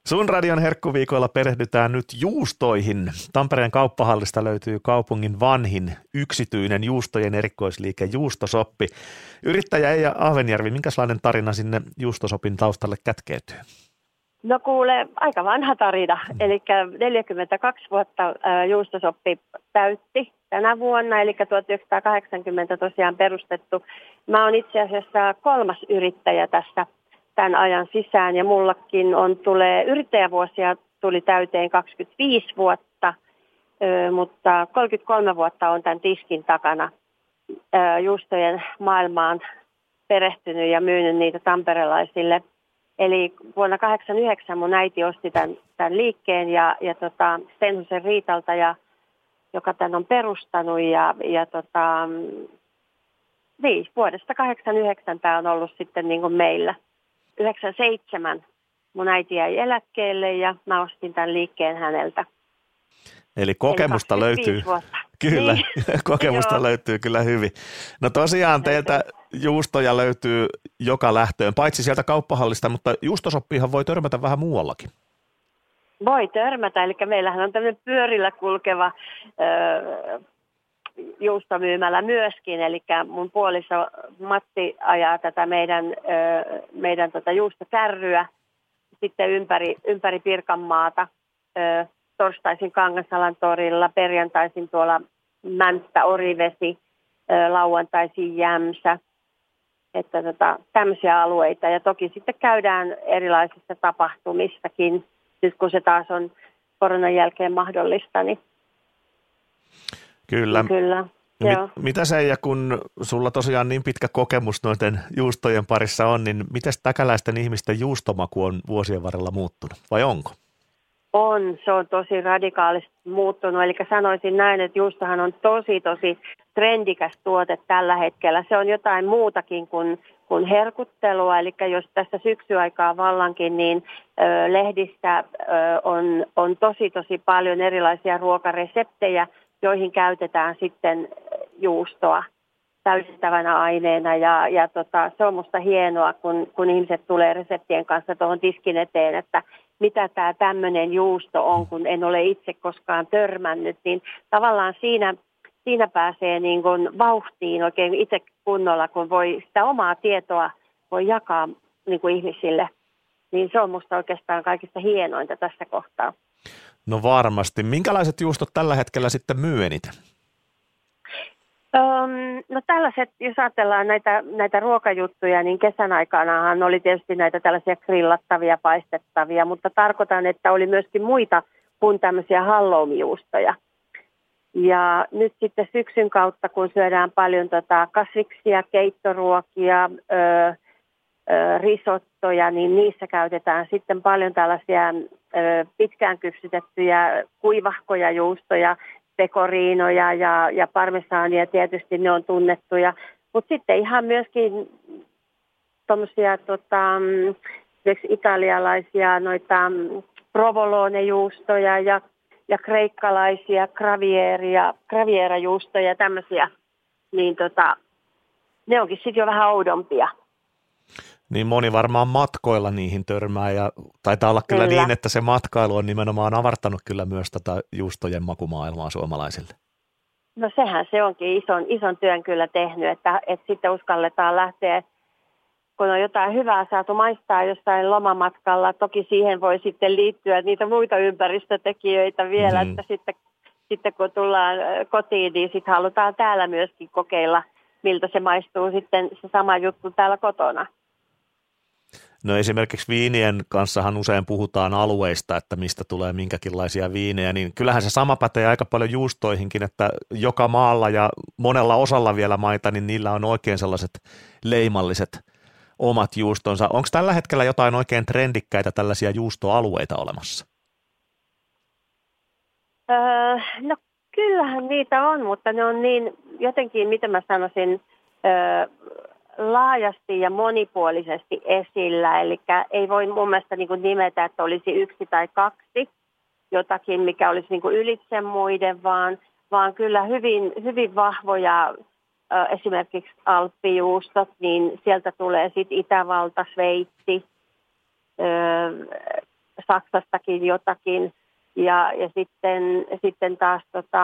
Sun radion herkkuviikoilla perehdytään nyt juustoihin. Tampereen kauppahallista löytyy kaupungin vanhin yksityinen juustojen erikoisliike Juustosoppi. Yrittäjä Eija Ahvenjärvi, minkälainen tarina sinne Juustosopin taustalle kätkeytyy? No kuule, aika vanha tarina. Eli 42 vuotta Juustosoppi täytti tänä vuonna, eli 1980 tosiaan perustettu. Mä oon itse asiassa 3. yrittäjä tässä tämän ajan sisään ja mullakin tulee yrittäjävuosia tuli täyteen 25 vuotta, mutta 33 vuotta on tämän tiskin takana juustojen maailmaan perehtynyt ja myynyt niitä tamperelaisille. Eli vuonna 1989 mun äiti osti tämän liikkeen ja Stenhusen Riitalta, joka tämän on perustanut. Vuodesta 1989 tämä on ollut sitten niin kuin meillä. 1997 mun äiti jäi eläkkeelle ja mä ostin tämän liikkeen häneltä. Eli kokemusta löytyy. Vuotta. Kyllä, niin. kokemusta löytyy kyllä hyvin. No tosiaan teiltä juustoja löytyy joka lähtöön, paitsi sieltä kauppahallista, mutta Juustosoppiinhan voi törmätä vähän muuallakin. Voi törmätä, eli meillähän on tämmöinen pyörillä kulkeva juustomyymälä myöskin, eli mun puoliso Matti ajaa tätä meidän juustokärryä sitten ympäri Pirkanmaata, torstaisin Kangasalan torilla, perjantaisin tuolla Mänttä, Orivesi, lauantaisin Jämsä, että tämmöisiä alueita. Ja toki sitten käydään erilaisissa tapahtumissakin, nyt kun se taas on koronan jälkeen mahdollista, niin Kyllä. Joo. Mitä Seija, kun sulla tosiaan niin pitkä kokemus noiden juustojen parissa on, niin miten täkäläisten ihmisten juustomaku on vuosien varrella muuttunut, vai onko? Se on tosi radikaalisti muuttunut, eli sanoisin näin, että juustohan on tosi trendikäs tuote tällä hetkellä. Se on jotain muutakin kuin herkuttelua, eli jos tässä syksyaikaa vallankin, niin lehdissä on tosi paljon erilaisia ruokareseptejä, joihin käytetään sitten juustoa täydentävänä aineena ja se on musta hienoa, kun ihmiset tulee reseptien kanssa tuohon tiskin eteen, että mitä tämä tämmöinen juusto on, kun en ole itse koskaan törmännyt, niin tavallaan siinä pääsee niin kuin vauhtiin oikein itse kunnolla, kun voi sitä omaa tietoa voi jakaa niin kuin ihmisille, niin se on musta oikeastaan kaikista hienointa tässä kohtaa. No varmasti. Minkälaiset juustot tällä hetkellä sitten myy eniten? No tällaiset, jos ajatellaan näitä ruokajuttuja, niin kesän aikanahan oli tietysti näitä tällaisia grillattavia, paistettavia, mutta tarkoitan, että oli myöskin muita kuin tämmöisiä halloumi-juustoja. Ja nyt sitten syksyn kautta, kun syödään paljon kasviksia, keittoruokia, risottoja, niin niissä käytetään sitten paljon tällaisia pitkään kypsytettyjä kuivahkoja juustoja, pekoriinoja ja parmesaania, tietysti ne on tunnettuja. Mutta sitten ihan myöskin tuommoisia italialaisia noita provolone-juustoja ja kreikkalaisia graviera-juustoja ja tämmöisiä, niin ne onkin sitten jo vähän oudompia. Niin moni varmaan matkoilla niihin törmää ja taitaa olla kyllä niin, että se matkailu on nimenomaan avartanut kyllä myös tätä juustojen makumaailmaa suomalaisille. No sehän se onkin ison työn kyllä tehnyt, että sitten uskalletaan lähteä, kun on jotain hyvää saatu maistaa jossain lomamatkalla. Toki siihen voi sitten liittyä niitä muita ympäristötekijöitä vielä, että sitten kun tullaan kotiin, niin sitten halutaan täällä myöskin kokeilla, miltä se maistuu sitten se sama juttu täällä kotona. No esimerkiksi viinien kanssahan usein puhutaan alueista, että mistä tulee minkäkinlaisia viinejä, niin kyllähän se sama pätee aika paljon juustoihinkin, että joka maalla ja monella osalla vielä maita, niin niillä on oikein sellaiset leimalliset omat juustonsa. Onko tällä hetkellä jotain oikein trendikkäitä tällaisia juustoalueita olemassa? No kyllähän niitä on, mutta ne on niin jotenkin, miten mä sanoisin, laajasti ja monipuolisesti esillä, eli ei voi mun mielestä niin kuin nimetä, että olisi 1 tai 2 jotakin, mikä olisi niin kuin ylitse muiden, vaan kyllä hyvin vahvoja, esimerkiksi alppijuustot, niin sieltä tulee sitten Itävalta, Sveitsi, Saksastakin jotakin ja sitten taas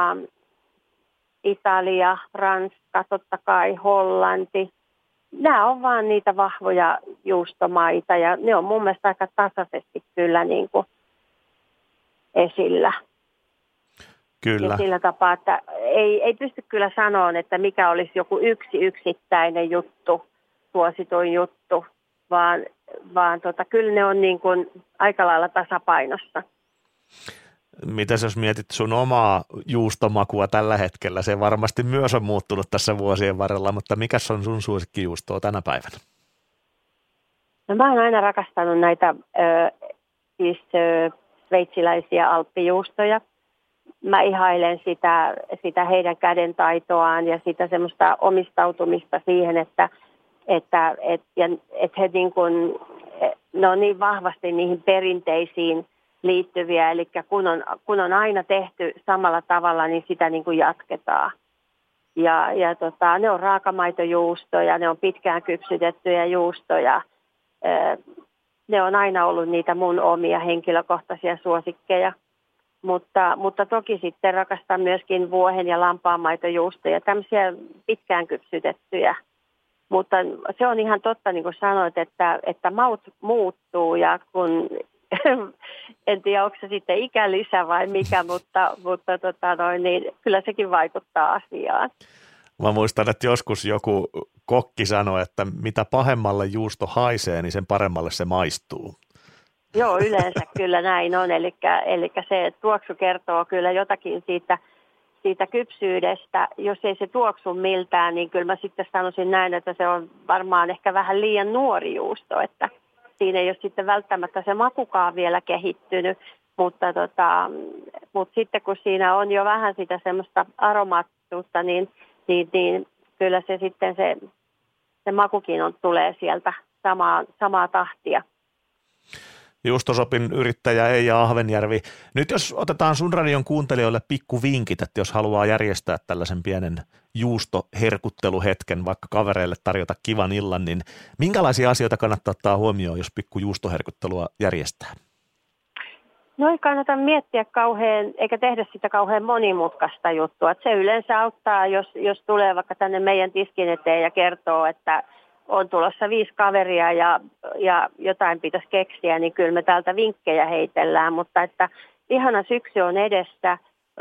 Italia, Ranska, totta kai Hollanti. Nämä on vaan niitä vahvoja juustomaita ja ne on mun mielestä aika tasaisesti kyllä niin kuin esillä. Kyllä. Ja sillä tapaa, että ei pysty kyllä sanomaan, että mikä olisi joku yksittäinen juttu, suosituin juttu, vaan kyllä ne on niin kuin aika lailla tasapainossa. Mitäs jos mietit sun omaa juustomakua tällä hetkellä? Se varmasti myös on muuttunut tässä vuosien varrella, mutta mikäs on sun suosikkijuustoa tänä päivänä? No, mä oon aina rakastanut näitä sveitsiläisiä alppijuustoja. Mä ihailen sitä heidän kädentaitoaan ja sitä semmoista omistautumista siihen, että he niin kuin, ne on niin vahvasti niihin perinteisiin liittyviä, eli kun on aina tehty samalla tavalla, niin sitä niin kuin jatketaan. Ja ne on raakamaitojuustoja, ne on pitkään kypsytettyjä juustoja. Ne on aina ollut niitä mun omia henkilökohtaisia suosikkeja. Mutta toki sitten rakastan myöskin vuohen ja lampaanmaitojuustoja, tämmöisiä pitkään kypsytettyjä. Mutta se on ihan totta, niin kuin sanoit, että maut muuttuu ja kun, en tiedä onko se sitten ikälisä vai mikä, mutta niin kyllä sekin vaikuttaa asiaan. Mä muistan, että joskus joku kokki sanoi, että mitä pahemmalle juusto haisee, niin sen paremmalle se maistuu. Joo, yleensä kyllä näin on, eli se tuoksu kertoo kyllä jotakin siitä kypsyydestä. Jos ei se tuoksu miltään, niin kyllä mä sitten sanoisin näin, että se on varmaan ehkä vähän liian nuori juusto, että siinä ei ole sitten välttämättä se makukaan vielä kehittynyt, mutta sitten kun siinä on jo vähän sitä semmoista aromaattisuutta, niin kyllä se sitten se makukin tulee sieltä samaa tahtia. Juustosopin yrittäjä Eija Ahvenjärvi. Nyt jos otetaan sun radion kuuntelijoille pikku vinkit, että jos haluaa järjestää tällaisen pienen juustoherkutteluhetken, vaikka kavereille tarjota kivan illan, niin minkälaisia asioita kannattaa ottaa huomioon, jos pikku juustoherkuttelua järjestää? No ei kannata miettiä eikä tehdä sitä kauhean monimutkaista juttua. Että se yleensä auttaa, jos tulee vaikka tänne meidän tiskin eteen ja kertoo, että on tulossa 5 kaveria ja jotain pitäisi keksiä, niin kyllä me täältä vinkkejä heitellään, mutta että ihana syksy on edessä,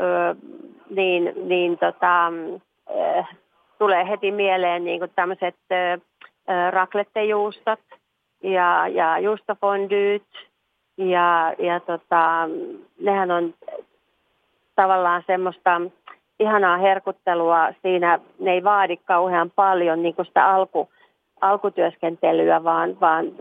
tulee heti mieleen niin kuin tämmöiset raclettejuustot ja juustofondyt ja nehän on tavallaan semmoista ihanaa herkuttelua siinä, ne ei vaadi kauhean paljon niin kuin sitä alkutyöskentelyä, vaan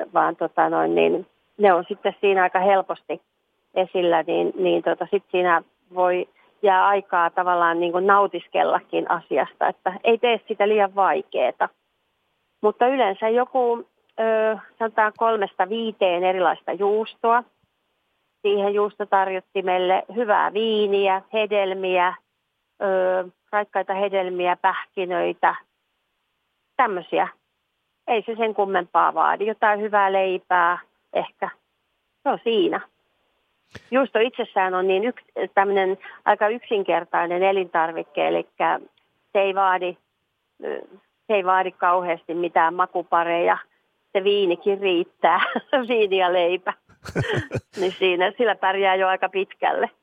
ne on sitten siinä aika helposti esillä, niin sitten siinä voi jää aikaa tavallaan niin kuin nautiskellakin asiasta, että ei tee sitä liian vaikeaa. Mutta yleensä joku, sanotaan 3-5 erilaista juustoa, siihen juustotarjottimelle hyvää viiniä, hedelmiä, raikkaita hedelmiä, pähkinöitä, tämmöisiä. Ei se sen kummempaa vaadi. Jotain hyvää leipää ehkä. Se on siinä. Juusto itsessään on niin tämmöinen aika yksinkertainen elintarvike, eli se ei vaadi kauheasti mitään makupareja. Se viinikin riittää, viini ja leipä. Niin sillä pärjää jo aika pitkälle.